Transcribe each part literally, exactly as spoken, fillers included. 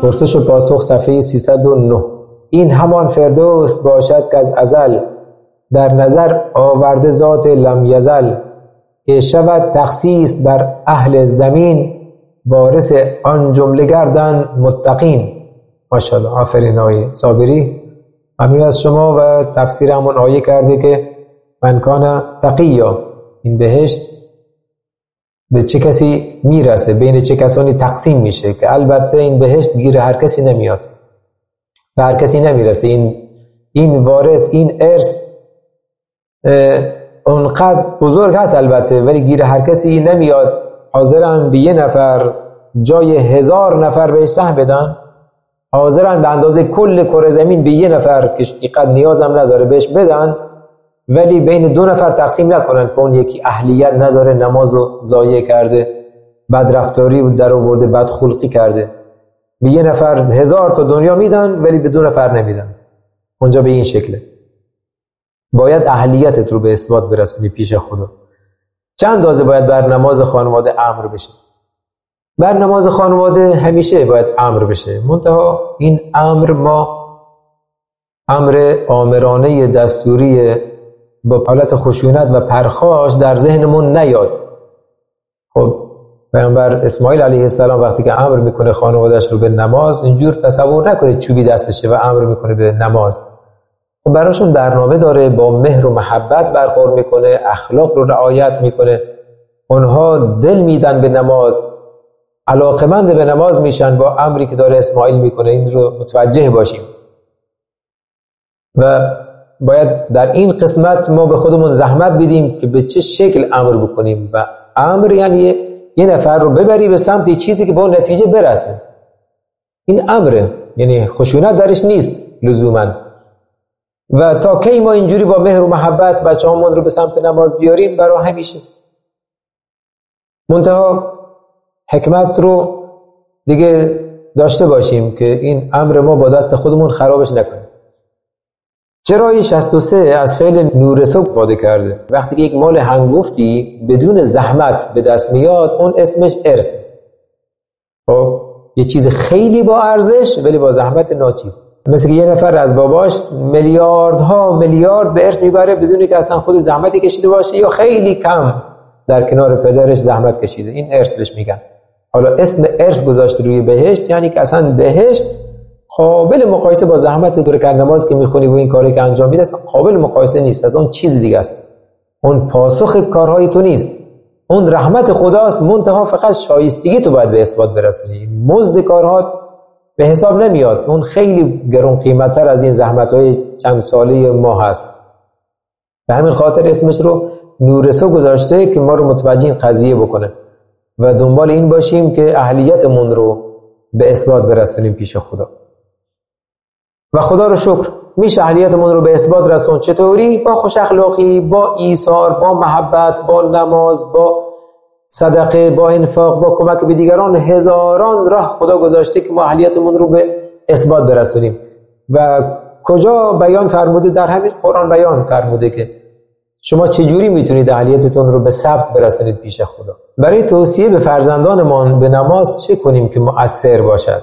پرسش و پاسخ صفحه سیصد و نه. این همان فردوس باشد که از ازل در نظر آورده ذات لم یزل، که شود تخصیص بر اهل زمین وارث آن جمله گردن متقین. ماشاءالله، آفرین آقای صابری. ممنون از شما. و تفسیر همون آیه کرده که من کان تقیا، این بهشت به چه کسی میرسه، بین چه کسانی تقسیم میشه، که البته این بهشت گیر هر کسی نمیاد، به هر کسی نمیرسه. این این وارث، این ارث اونقدر بزرگ هست البته، ولی گیر هر کسی نمیاد. حاضرن به یه نفر جای هزار نفر بهش سهم بدن، حاضرن به اندازه کل کره زمین به یه نفر که اینقدر نیازم نداره بهش بدن، ولی بین دو نفر تقسیم نکنن که اون یکی اهلیت نداره، نمازو ضایع کرده، بدرفتاری در آورده، بدخلقی کرده. به یه نفر هزار تا دنیا میدن ولی به دو نفر نمیدن. اونجا به این شکله. باید اهلیتت رو به اثبات برسونی پیش خدا. چند اندازه باید بر نماز خانواده امر بشه؟ بر نماز خانواده همیشه باید امر بشه، منتها این امر ما امر آمرانه دستوری با حالت خشونت و پرخاش در ذهنمون نیاد. خب پیامبر اسماعیل علیه السلام وقتی که امر میکنه خانوادهش رو به نماز، اینجور تصور نکنه چوبی دستشه و امر میکنه به نماز. خب براشون برنامه داره، با مهر و محبت برخورد میکنه، اخلاق رو رعایت میکنه. اونها دل میدن به نماز، علاقمند به نماز میشن با امری که داره اسماعیل میکنه. این رو متوجه باشیم و باید در این قسمت ما به خودمون زحمت بدیم که به چه شکل امر بکنیم. و امر یعنی یه نفر رو ببری به سمت چیزی که با نتیجه برسه. این امره، یعنی خشونت درش نیست لزوما. و تا کی ما اینجوری با مهر و محبت بچه‌هامون رو به سمت نماز بیاریم؟ برای همیشه. منتها حکمت رو دیگه داشته باشیم که این امر ما با دست خودمون خرابش نکنیم. چرا این شصت و سه از فعل نورث استفاده کرده؟ وقتی یک مال هنگفتی بدون زحمت به دست میاد، اون اسمش ارثه. خب یه چیز خیلی با ارزش ولی با زحمت ناچیز. مثل که یه نفر از باباش میلیاردها میلیارد به ارث میبره بدون که اصلا خود زحمتی کشیده باشه یا خیلی کم در کنار پدرش زحمت کشیده. این ارث بهش میگن. حالا اسم ارث گذاشته روی بهشت، یعنی که اصلا بهشت قابل مقایسه با زحمت دو رکعت نماز که میخونی و این کاری که انجام میدی اصلا قابل مقایسه نیست. از اون چیز دیگه است. اون پاسخ کارهای تو نیست، اون رحمت خداست. منتها فقط شایستگی تو باید به اثبات برسونی. مزد کارهات به حساب نمیاد. اون خیلی گران قیمت‌تر از این زحمت‌های چند ساله ما هست. به همین خاطر اسمش رو نورثو گذاشته که ما رو متوجه این قضیه بکنه و دنبال این باشیم که اهلیتمون رو به اثبات برسونیم پیش خدا. و خدا رو شکر میشه اهلیتمون رو به اثبات رسون. چطوری؟ با خوش اخلاقی، با ایثار، با محبت، با نماز، با صدقه، با انفاق، با کمک به دیگران. هزاران راه خدا گذاشته که ما اهلیتمون رو به اثبات برسونیم. و کجا بیان فرموده؟ در همین قرآن بیان فرموده که شما چجوری میتونید اهلیتتون رو به ثبت برسونید پیش خدا. برای توصیه به فرزندانمان به نماز چه کنیم که مؤثر باشد؟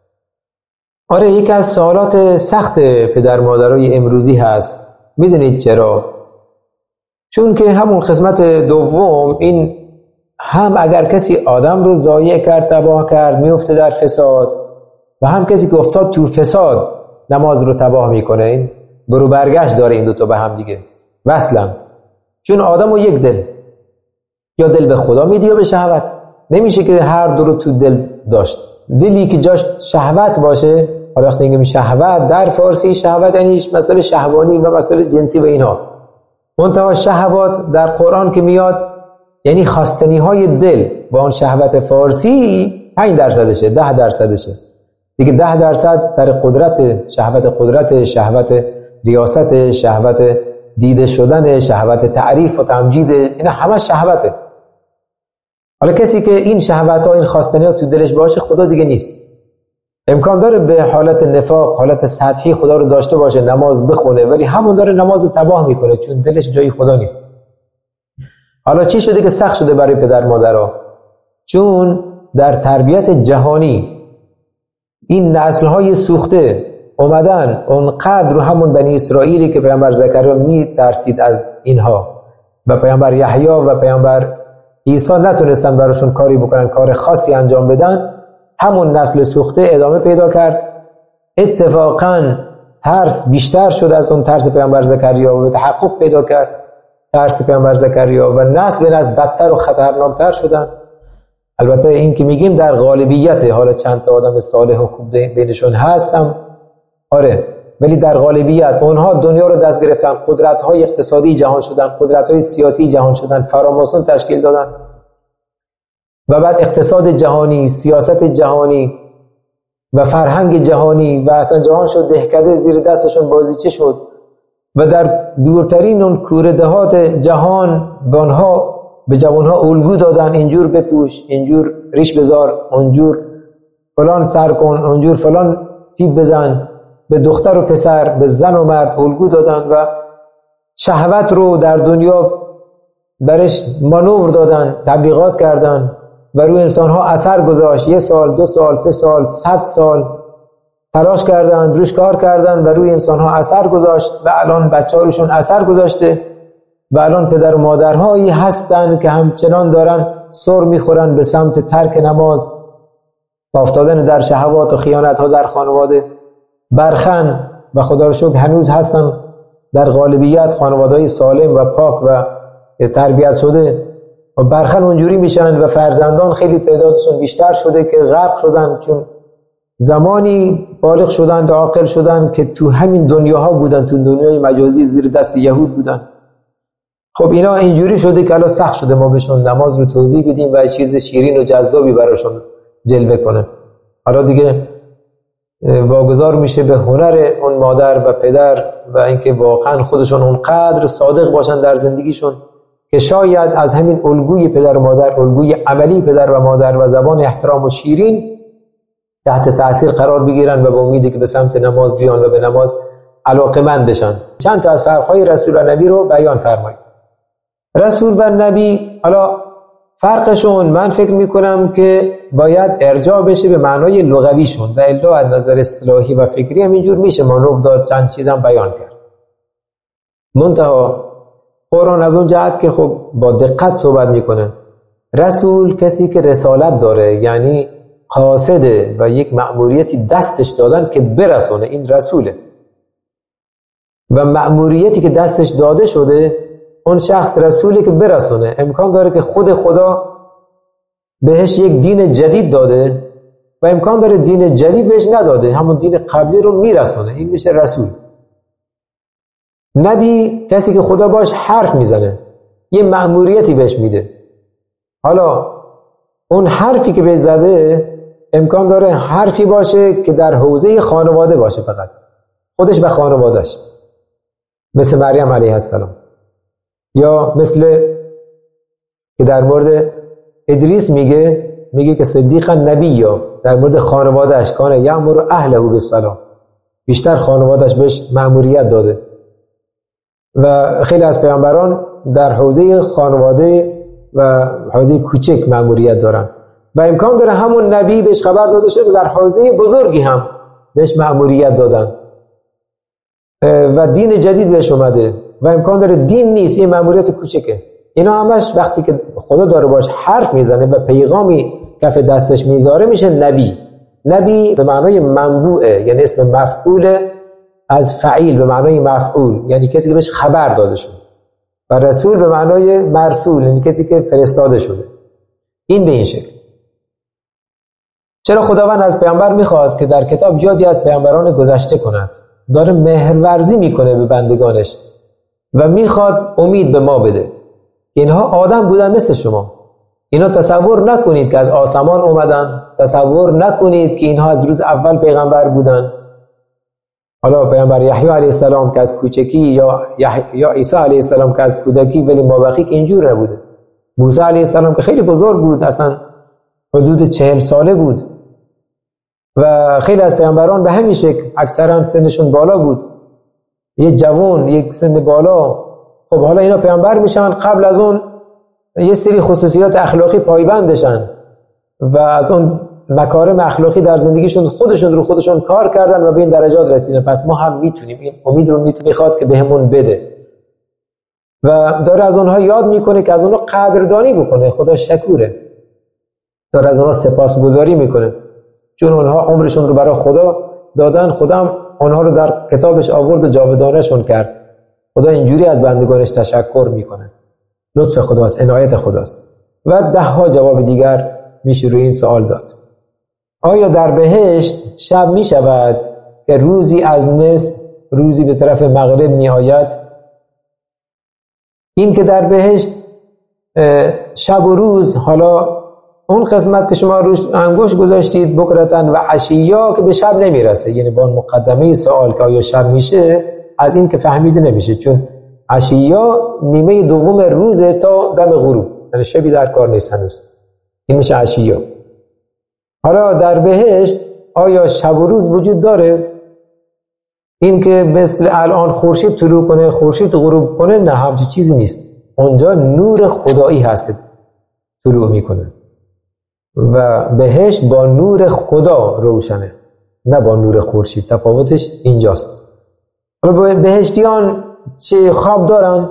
آره، یکی از سوالات سخت پدر مادرای امروزی هست. میدونید چرا؟ چون که همون قسمت دوم، این هم اگر کسی آدم رو ضایع کرد، تباه کرد، میفته در فساد، و هم کسی که افتاد تو فساد نماز رو تباه میکنه. این برو برگشت داره این دوتا به هم دیگه وصلن. چون آدم و یک دل، یا دل به خدا میدی یا به شهوت. نمیشه که هر دو رو تو دل داشت. دلی که جاش شهوت باشه، حالا وقتی میگیم شهوت در فارسی، شهوت یعنی مسئله شهوانی و مسئله جنسی و اینها. منتها شهوات در قرآن که میاد یعنی خواستنی های دل، با اون شهوت فارسی پنج درصدشه، ده درصدشه دیگه. ده درصد سر قدرت، شهوت قدرت، شهوت ریاست، شهوت دیده شدن، شهوت تعریف و تمجید، اینا همه شهوته. حالا کسی که این شهوت ها، این خواستنی ها تو دلش باشه، خدا دیگه نیست. امکان داره به حالت نفاق، حالت سطحی خدا رو داشته باشه، نماز بخونه، ولی همون داره نماز تباه میکنه چون دلش جای خدا نیست. حالا چی شده که سخت شده برای پدر مادرها؟ چون در تربیت جهانی این نسل‌های سوخته اومدن اونقدر رو همون بنی اسرائیلی که پیامبر زکریا می ترسید از اینها و پیامبر یحیی و پیامبر عیسی نتونستن براشون کاری بکنن، کار خاصی انجام بدن، همون نسل سوخته ادامه پیدا کرد. اتفاقاً ترس بیشتر شد از اون ترس پیامبر زکریا و تحقق پیدا کرد ترس پیامبر زکریا و نسل به نسل بدتر و خطرناکتر شدن. البته این که میگیم در غالبیت، حالا چند تا آدم صالح و خوب بینشون هستم آره، ولی در غالبیت اونها دنیا رو دست گرفتن، قدرت‌های اقتصادی جهان شدن، قدرت‌های سیاسی جهان شدن، فراماسون تشکیل دادن و بعد اقتصاد جهانی، سیاست جهانی و فرهنگ جهانی و اصلا جهان شد دهکده، زیر دستشون بازیچه شد و در دورترین اون کوره دهات جهان به آنها به جوانها الگو دادن، اینجور بپوش، اینجور ریش بذار، اونجور فلان سر کن، اونجور فلان تیپ بزن، به دختر و پسر، به زن و مرد الگو دادن و شهوت رو در دنیا برش مانور دادن، تبلیغات کردن و روی انسانها اثر گذاشت. یه سال، دو سال، سه سال، صد سال تلاش کردن، روش کار کردن و روی انسانها اثر گذاشت و الان بچه‌ها روشون اثر گذاشته و الان پدر و مادرهایی هستن که همچنان دارن سر میخورن به سمت ترک نماز و افتادن در شهوات و خیانت ها در خانواده. برخن و خدا رو شکر هنوز هستن در غالبیت خانواده‌های سالم و پاک و تربیت شده و برخن اونجوری میشن و فرزندان خیلی تعدادشون بیشتر شده که غرق شدن، چون زمانی بالغ شدن، عاقل شدن که تو همین دنیاها بودن، تو دنیای مجازی زیر دست یهود بودن. خب اینا اینجوری شده که الان سخت شده ما بهشون نماز رو توضیح بدیم و چیز شیرین و جذابی براشون جلوه کنه. حالا دیگه واگذار میشه به هنر اون مادر و پدر و اینکه واقعا خودشون اونقدر صادق باشن در زندگیشون که شاید از همین الگوی پدر و مادر، الگوی عملی پدر و مادر و زبان احترام و شیرین تحت تأثیر قرار بگیرن و به امیدی که به سمت نماز بیان و به نماز علاقه‌مند بشن. چند تا از فرق‌های رسول و نبی رو بیان فرمایید. رسول و نبی، حالا فرقشون من فکر میکنم که باید ارجاع بشه به معنای لغویشون و الا از نظر اصطلاحی و فکری هم اینجور میشه مانور داد، چند چیزم بیان کرد. منتها قرآن از اون جهت که خب با دقت صحبت میکنه. رسول کسی که رسالت داره، یعنی قاصده و یک مأموریتی دستش دادن که برسونه، این رسوله. و مأموریتی که دستش داده شده اون شخص رسولی که برسونه. امکان داره که خود خدا بهش یک دین جدید داده و امکان داره دین جدید بهش نداده، همون دین قبلی رو میرسونه، این میشه رسول. نبی کسی که خدا باش حرف میزنه، یه مأموریتی بهش میده. حالا اون حرفی که بهش زده امکان داره حرفی باشه که در حوزه خانواده باشه، فقط خودش و خانوادهش، مثل مریم علیه السلام، یا مثل که در مورد ادریس میگه میگه که صدیقا نبی، یا در مورد خانوادهش کانه یأمر اهله بالصلاة، بیشتر خانوادهش بهش مأموریت داده. و خیلی از پیامبران در حوزه خانواده و حوزه کوچک مأموریت دارن و امکان داره همون نبی بهش خبر داده شده در حوزه بزرگی هم بهش مأموریت دادن و دین جدید بهش اومده و امکان داره دین نیست، یه مأموریت کوچکه. اینا همش وقتی که خدا داره باش حرف میزنه و پیغامی کف دستش میذاره میشه نبی. نبی به معنای منبوعه، یعنی اسم مفعول از فعیل به معنای مفعول، یعنی کسی که بهش خبر داده شده. و رسول به معنای مرسول، یعنی کسی که فرستاده شده. این به این شکل. چرا خداوند از پیامبر میخواد که در کتاب یادی از پیامبران گذشته کند؟ داره مهرورزی میکنه به بندگانش و میخواد امید به ما بده. اینها آدم بودن مثل شما. اینا تصور نکنید که از آسمان اومدن، تصور نکنید که اینها از روز اول پیغمبر بودن. حالا پیامبر یحیی علیه السلام که از کوچکی یا یا عیسی علیه السلام که از کودکی، ولی مابقی که اینجور نبوده. موسی علیه السلام که خیلی بزرگ بود، اصلا حدود چهل ساله بود و خیلی از پیامبران به همین شکل اکثرا سنشون بالا بود، یه جوان، یک سن بالا. خب حالا اینا پیامبر میشن، قبل از اون یه سری خصوصیات اخلاقی پایبندشن و از اون مکارم اخلاقی در زندگیشون خودشون رو خودشون کار کردن و به این درجات رسیدن. پس ما هم میتونیم، این امید رو میخواد که بهمون بده و داره از اونها یاد میکنه که از اونها قدردانی بکنه. خدا شکوره، داره از اونها سپاسگزاری میکنه چون اونها عمرشون رو برای خدا دادن. خدا هم اونها رو در کتابش آورد و جاودانه‌شون کرد. خدا اینجوری از بندگانش تشکر میکنه. لطف خداست، عنایت خداست. و ده ها جواب دیگر میشه روی این سوال داد. آیا در بهشت شب میشود که روزی از نصف روزی به طرف مغرب میآید؟ این که در بهشت شب و روز، حالا اون قسمت که شما روش انگوش گذاشتید بکرتن و عشیا که به شب نمیرسه، یعنی با مقدمه سوال که آیا شب میشه از این که فهمیده نمیشه، چون عشیا نیمه دوم روزه تا دم غروب، یعنی شبی در کار نیست هنوز، این میشه عشیا. حالا در بهشت آیا شب و روز وجود داره؟ این که مثل الان خورشید طلوع کنه خورشید غروب کنه، نه، همچین چیزی نیست. اونجا نور خدایی هست که طلوع میکنه و بهشت با نور خدا روشنه، نه با نور خورشید. تفاوتش اینجاست. حالا بهشتیان چه خواب دارن؟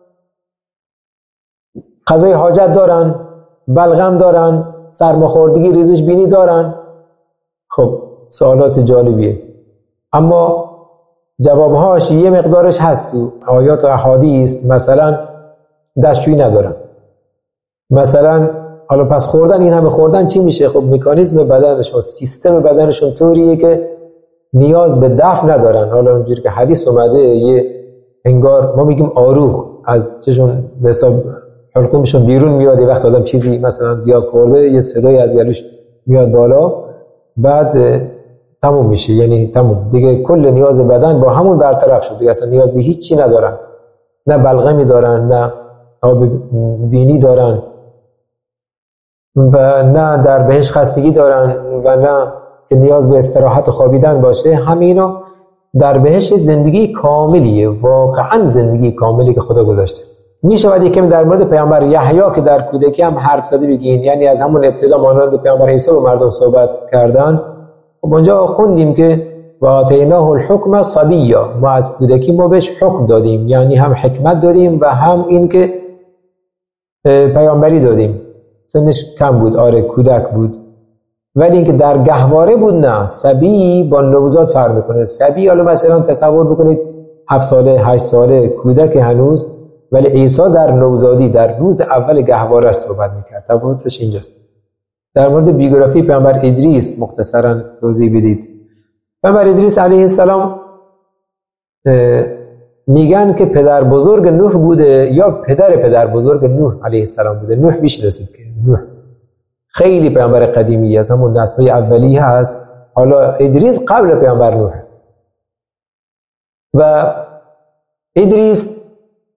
قضای حاجت دارن؟ بلغم دارن؟ سرماخوردگی ریزش بینی دارن؟ خب سوالات جالبیه، اما جوابهاش یه مقدارش هست تو آیات و احادیث. مثلا دستشویی ندارن، مثلا حالا پس خوردن، این همه خوردن چی میشه؟ خب مکانیزم بدنشون، سیستم بدنشون طوریه که نیاز به دفع ندارن. حالا اونجوری که حدیث اومده، یه انگار ما میگیم آروخ از چشون به حساب حلقومشون بیرون میاد، یه وقت آدم چیزی مثلا زیاد خورده یه صدای از گلوش میاد بالا، بعد تموم میشه، یعنی تموم دیگه، کل نیاز بدن با همون برطرف شد دیگه، اصلا نیاز به هیچی ندارن، نه بلغمی دارن، نه آب بینی دارن و نه در بهش خستگی دارن و نه که نیاز به استراحت و خوابیدن باشه. همینا در بهش زندگی کاملیه، واقعا زندگی کاملی که خدا گذاشته. میشود یکم در مورد پیامبر یحیی که در کودکی هم حرف زده بگین، یعنی از همون ابتدا مانند پیامبر عیسی با مردم صحبت کردن. خب اونجا خوندیم که و آتیناه الحکم صبیا، ما از کودکی ما بهش حکم دادیم، یعنی هم حکمت دادیم و هم این که پیامبری دادیم. سنش کم بود، آره کودک بود، ولی اینکه در گهواره بود نه. صبی با نوزاد فرق میکنه. صبی حالا مثلا تصور بکنید هفت ساله هشت ساله کودک هنوز، ولی عیسی در نوزادی در روز اول گهواره صحبت میکرد. تفاوتش اینجاست. در مورد بیوگرافی پیامبر ادریس مختصرا توضیح بدید. پیامبر ادریس علیه السلام میگن که پدر بزرگ نوح بوده یا پدر پدر بزرگ نوح علیه السلام بوده. نوح میشناسید که نوح خیلی پیامبر قدیمی از همون نسل اولی هست. حالا ادریس قبل پیامبر نوح و ادریس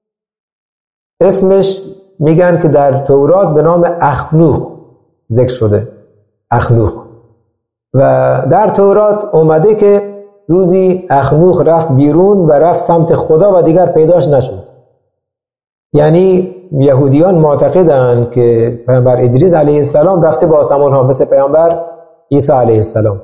اسمش میگن که در تورات به نام اخنوخ ذکر شده، اخنوخ. و در تورات اومده که روزی اخنوخ رفت بیرون و رفت سمت خدا و دیگر پیداش نشد. یعنی یهودیان معتقدند که پیامبر ادریس علیه السلام رفته به آسمان ها مثل پیامبر عیسی علیه السلام.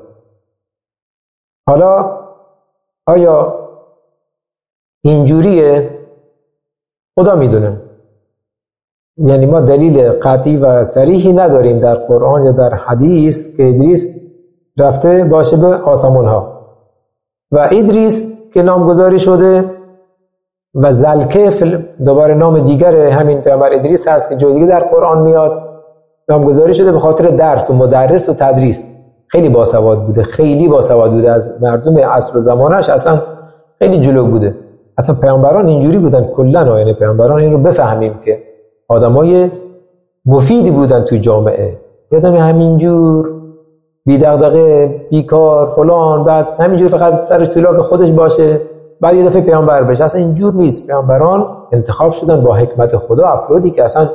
حالا آیا اینجوریه؟ خدا میدونه. یعنی ما دلیل قطعی و صریحی نداریم در قرآن یا در حدیث که ادریس رفته باشه به آسمان ها. و ادریس که نامگذاری شده و ذوالکفل دوباره نام دیگر همین پیامبر ادریس هست که جای دیگه در قرآن میاد، نامگذاری شده به خاطر درس و مدرس و تدریس. خیلی باسواد بوده، خیلی باسواد بوده، از مردم عصر و زمانش اصلا خیلی جلو بوده. اصلا پیامبران اینجوری بودن کلا، یعنی پیامبران این رو بفهمیم که آدمای مفیدی بودن توی جامعه. یادم همینجور بی دغدغه، بیکار، فلان، بعد همینجور فقط سرش تو لاک خودش باشه، بعد یه دفعه پیامبر بشه. اصلا اینجور نیست. پیامبران انتخاب شدن با حکمت خدا، افرادی که اصلا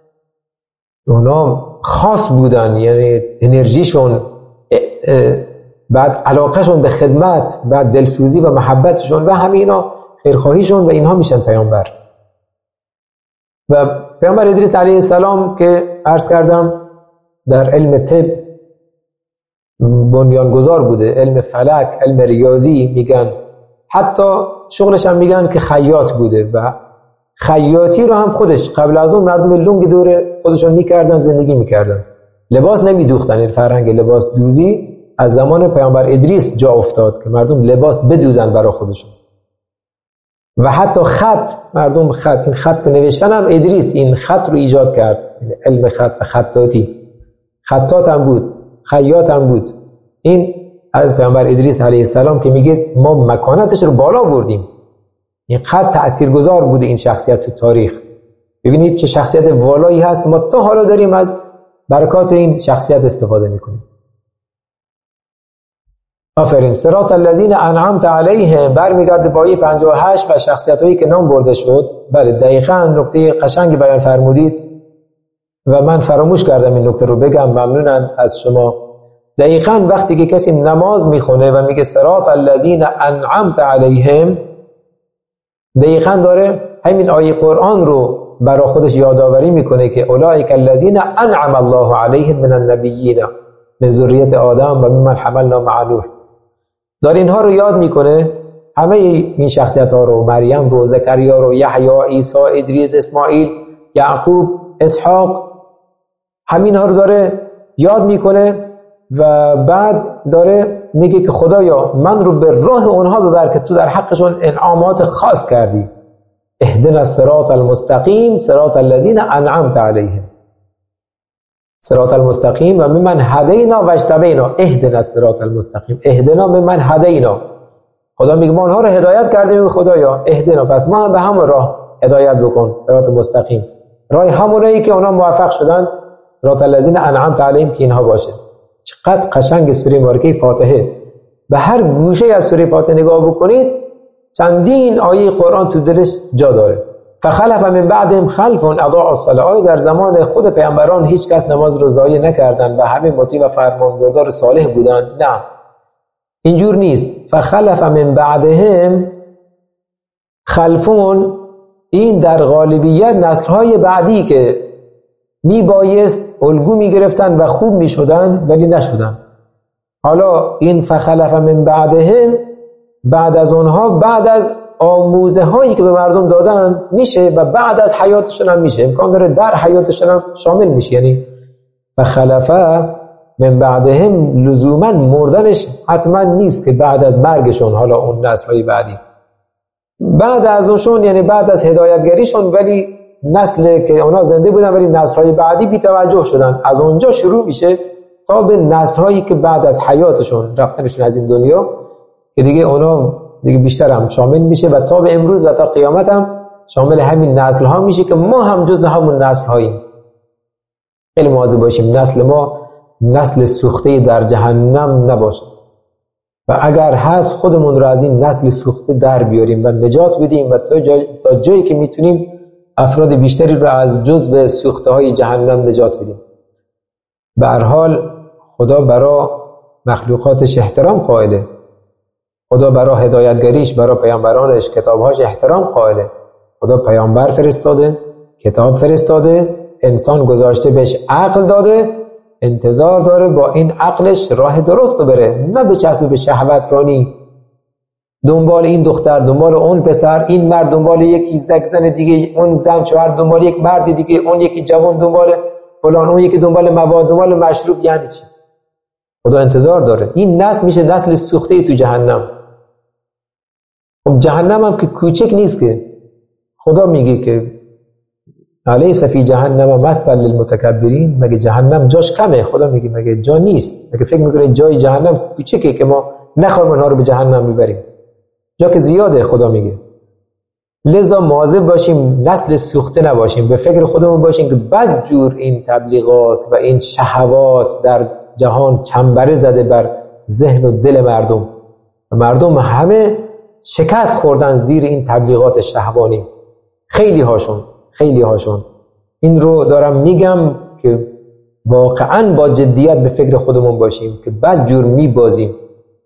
اونا خاص بودن، یعنی انرژیشون، بعد علاقهشون به خدمت، بعد دلسوزی و محبتشون و همینا خیرخواهیشون و اینها میشن پیامبر. و پیامبر ادریس علیه السلام که عرض کردم در علم طب بنیانگذار بوده، علم فلک، علم ریاضی میگن، حتی شغلش هم میگن که خیاط بوده و خیاطی رو هم خودش قبل از اون مردم لنگ دور خودشون میکردن، زندگی میکردن، لباس نمیدوختن. این فرهنگ لباس دوزی از زمان پیامبر ادریس جا افتاد که مردم لباس بدوزن برای خودشون. و حتی خط، مردم خط، این خط نوشتن هم ادریس این خط رو ایجاد کرد، علم خط و خطاطی. خطاط هم بود، خیاط هم بود. این از پیامبر ادریس علیه السلام که میگه ما مکانتش رو بالا بردیم. این خط تأثیرگذار بوده این شخصیت تو تاریخ. ببینید چه شخصیت والایی هست، ما تا حالا داریم از برکات این شخصیت استفاده میکنیم. آفرین. صراط الذین انعمت علیهم برمیگرده با آیه پنجاه و هشت و شخصیتایی که نام برده شد. بله دقیقاً نکته قشنگی بیان فرمودید و من فراموش کردم این نکته رو بگم، ممنونم از شما. دقیقاً وقتی که کسی نماز میخونه و میگه صراط الذین انعمت علیهم، دقیقاً داره همین آیه قرآن رو برای خودش یادآوری میکنه که اولئک الذین انعم الله علیهم من النبیین من ذریة آدم و ممن حملنا مع نوح. داره اینها رو یاد میکنه، همه این شخصیت ها رو، مریم رو، زکریا رو، یحیی، عیسی، ادریس، اسماعیل، یعقوب، اسحاق، همین ها رو داره یاد میکنه و بعد داره میگه که خدایا من رو به راه اونها ببر که تو در حقشون انعامات خاص کردی. اهدنا الصراط المستقیم صراط الذین انعمت علیهم. صراط المستقیم و ممن هدینا و اجتبینا. اهدنا الصراط المستقیم، اهدنا ممن هدینا. خدا میگه ما اونها رو هدایت کردیم، خدایا اهدنا، پس ما به همون راه هدایت بکن، صراط مستقیم، راه همونایی که اونا موفق شدن، صراط الذین انعمت علیهم که اینها باشه. چقدر قشنگ سوره مبارکه فاتحه. به هر گوشه از سوره فاتحه نگاه بکنید چندین آیه قرآن تو دلش جا داره. فخلف من بعدهم خلف اضاعوا الصلاة. در زمان خود پیامبران هیچ کس نماز رو ضایع نکردن و همه مطیع و فرمانبردار صالح بودن. نه، اینجور نیست. فخلف من بعدهم خلفون، این در غالبیت نسل‌های بعدی که می بایست الگو می گرفتن و خوب می شدن ولی نشدن. حالا این فخلف من بعدهم، بعد از اونها، بعد از آموزه هایی که به مردم دادن میشه و بعد از حیاتشون هم میشه، امکان داره در حیاتشون هم شامل میشه. یعنی فخلفه من بعدهم لزوما مردنش حتما نیست که بعد از مرگشون، حالا اون نسل‌های بعدی بعد از اونشون، یعنی بعد از هدایتگریشون، ولی نسل که اونا زنده بودن ولی نسل‌های بعدی بی توجه شدن، از اونجا شروع میشه تا به نسل‌هایی که بعد از حیاتشون رفتنشون از این دنیا که دیگه اونا دیگه بیشتر هم شامل میشه و تا به امروز و تا قیامت هم شامل همین نسل ها میشه که ما هم جز همون نسل هاییم. خیلی مواظب باشیم نسل ما نسل سوخته در جهنم نباشه و اگر هست خودمون رو از این نسل سوخته در بیاریم و نجات بدیم و تا, جای تا جایی که میتونیم افراد بیشتری رو از جزو سوخته های جهنم نجات بدیم. به هر حال خدا برای مخلوقاتش احترام قائله، خدا برای هدایتگریش، برای پیامبرانش، کتابهاش احترام قائله. خدا پیامبر فرستاده، کتاب فرستاده، انسان گذاشته بهش عقل داده، انتظار داره با این عقلش راه درست رو بره، نه به چسب به شهوت رانی، دنبال این دختر، دنبال اون پسر، این مرد دنبال یکی زک زن دیگه، اون زن شوهر دنبال یک مرد دیگه، اون یکی جوان دنبال فلان، اون یکی دنبال مواد، دنبال مشروب. یعنی چی؟ خدا انتظار داره. این نسل میشه نسل سوخته تو جهنم. خب جهنم هم که کوچک نیست که. خدا میگه که الیس فی جهنم مثوى للمتکبرین، مگه جهنم جاش کمه؟ خدا میگه مگه جا نیست؟ مگه فکر میکنه جای جهنم کوچکه که ما نخواهیم اونها رو به جهنم میبریم؟ جا که زیاده. خدا میگه لذا مواظب باشیم نسل سوخته نباشیم، به فکر خودمون باشیم که بد جور این تبلیغات و این شهوات در جهان چنبره زده بر ذهن و دل مردم و مردم همه شکست خوردن زیر این تبلیغات شهوانی. خیلی هاشون خیلی هاشون این رو دارم میگم که واقعا با جدیت به فکر خودمون باشیم که بد جور میبازیم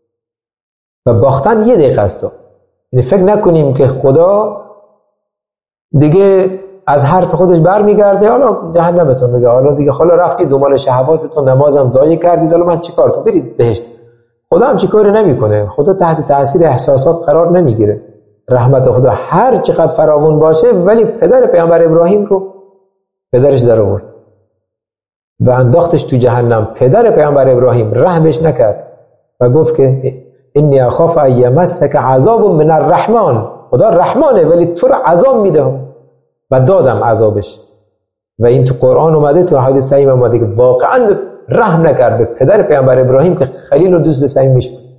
و باختن یه دقیقه است. یعنی فکر نکنیم که خدا دیگه از حرف خودش برمیگرده، حالا جهنمتون دیگه، حالا دیگه حالا رفتی دنبال شهواتتون، نمازم ضایع کردید، حالا من چیکارتون؟ برید بهشت. خدا هم چیکاری نمیکنه، خدا تحت تاثیر احساسات قرار نمیگیره. رحمت خدا هر چقدر فراوان باشه، ولی پدر پیامبر ابراهیم رو پدرش در آورد و انداختش تو جهنم. پدر پیامبر ابراهیم رحمش نکرد و گفت که انی اخاف ان یمسک عذاب من الرحمن، خدا رحمانه ولی تو رو عذاب میده و دادم عذابش. و این تو قرآن اومده، تو حدیث صحیح اومده که واقعا رحم نکرد به پدر پیامبر ابراهیم که خلیل و دوست صمیمیش بود.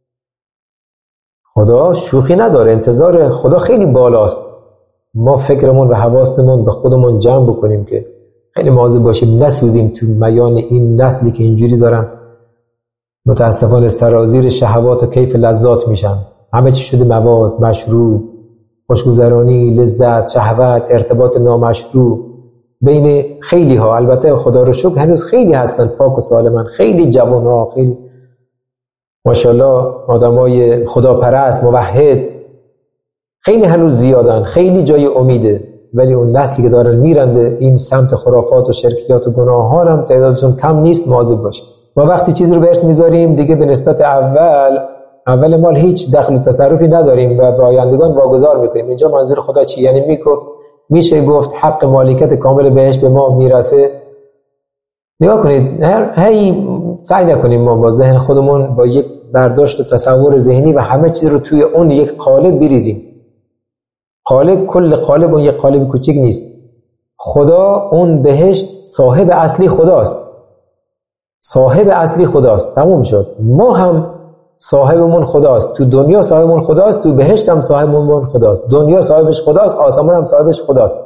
خدا شوخی نداره، انتظار خدا خیلی بالاست. ما فکرمون و حواسمون به خودمون جمع بکنیم که خیلی مواظب باشیم نسوزیم تو میان این نسلی که اینجوری دارن متاسفانه سرازیر شهوات و کیف لذات میشن. همه چی شده مواد، مشروب، خوشگذرانی، لذت، شهوت، ارتباط نامشروع بین خیلی ها. البته خدا رو شکر هنوز خیلی هستن پاک و سالمن، خیلی جوان ها، خیلی ماشاءالله آدمای خداپرست موحد خیلی هنوز زیادن، خیلی جای امیده. ولی اون نسلی که دارن میرن به این سمت خرافات و شرکیات و گناهان هم تعدادشون کم نیست، مواظب باشیم. ما وقتی چیز رو به ارث میذاریم دیگه به نسبت اول اول مال هیچ دخل و تصرفی نداریم و به آیندگان واگذار میکنیم. اینجا منظور خدا چی؟ یعنی میگفت میشه گفت حق مالکیت کامل بهش به ما میرسه. نگاه کنید، هی سعی نکنیم ما با ذهن خودمون با یک برداشت و تصور ذهنی و همه چیز رو توی اون یک قالب بریزیم. قالب کل قالب اون یک قالب کوچیک نیست. خدا اون بهشت صاحب اصلی خداست، صاحب اصلی خداست، تموم شد. ما هم صاحبمون خداست، تو دنیا صاحبمون خداست، تو بهشت هم صاحبمون خداست. دنیا صاحبش خداست، آسمان هم صاحبش خداست.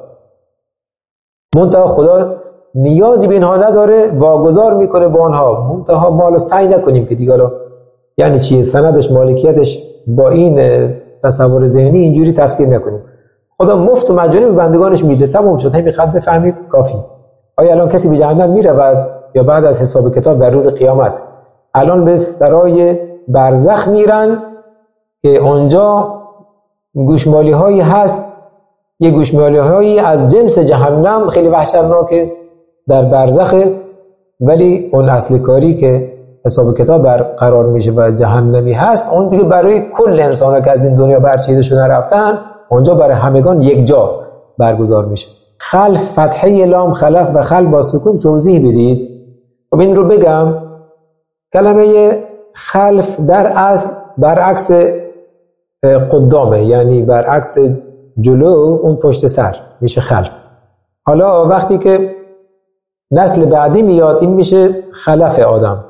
منتها خدا نیازی به اینها نداره، واگذار میکنه با آنها. منتها ما رو سعی نکنیم که دیگه یعنی چیه سندش مالکیتش با این تصور ذهنی اینجوری تفسیر نکنیم. خدا مفت و مجانی به بندگانش میده، تموم شد. همین خط بفهمیم کافی. آیا الان کسی به جهنم میره و یا بعد از حساب کتاب در روز قیامت الان به سرای برزخ میرن که اونجا گوشمالی هایی هست، یه گوشمالی هایی از جنس جهنم خیلی وحشتناکه در برزخه، ولی اون اصل کاری که حساب کتاب برقرار میشه و جهنمی هست اون دیگه برای کل انسان ها که از این دنیا برچیده شدن رفتن، اونجا برای همگان یک جا برگزار میشه. خلف فتحه لام خلف و خلف با سکون توضیح بدید. خب این رو بگم، کلمه خلف در اصل برعکس قدامه، یعنی برعکس جلو، اون پشت سر میشه خلف. حالا وقتی که نسل بعدی میاد این میشه خلف آدم.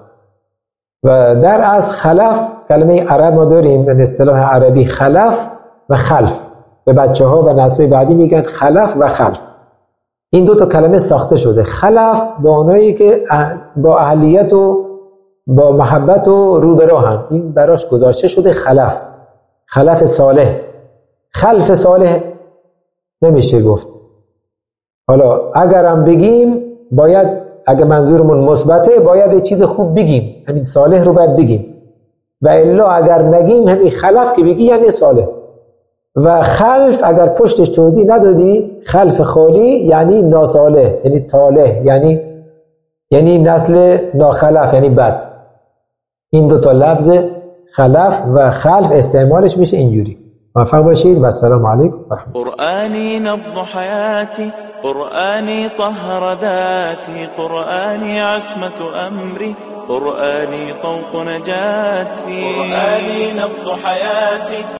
و در اصل خلف کلمه عرب ما داریم، به اصطلاح عربی خلف و خلف. به بچه ها و نسل بعدی میگن خلف و خلف. این دو تا کلمه ساخته شده. خلف با اونایی که با اهلیت و با محبت و رو به راهن، این براش گذاشته شده خلف. خلف صالح. خلف صالح نمیشه گفت. حالا اگرم بگیم باید، اگه منظورمون مثبته باید چیز خوب بگیم، همین صالح رو باید بگیم، و الا اگر نگیم همین خلف که بگی یعنی صالح. و خلف اگر پشتش توضیح ندادی، خلف خالی یعنی ناصالح، یعنی طالح، یعنی یعنی نسل ناخلف، یعنی بد. این دو تا لفظ خلف و خلف استعمالش میشه اینجوری. موفق باشید و السلام علیکم و رحمت الله. قرآني نبض حياتي، قرآني طهر ذاتي، قرآني عصمة أمري، قرآني طوق نجاتي، قرآني نبض حياتي.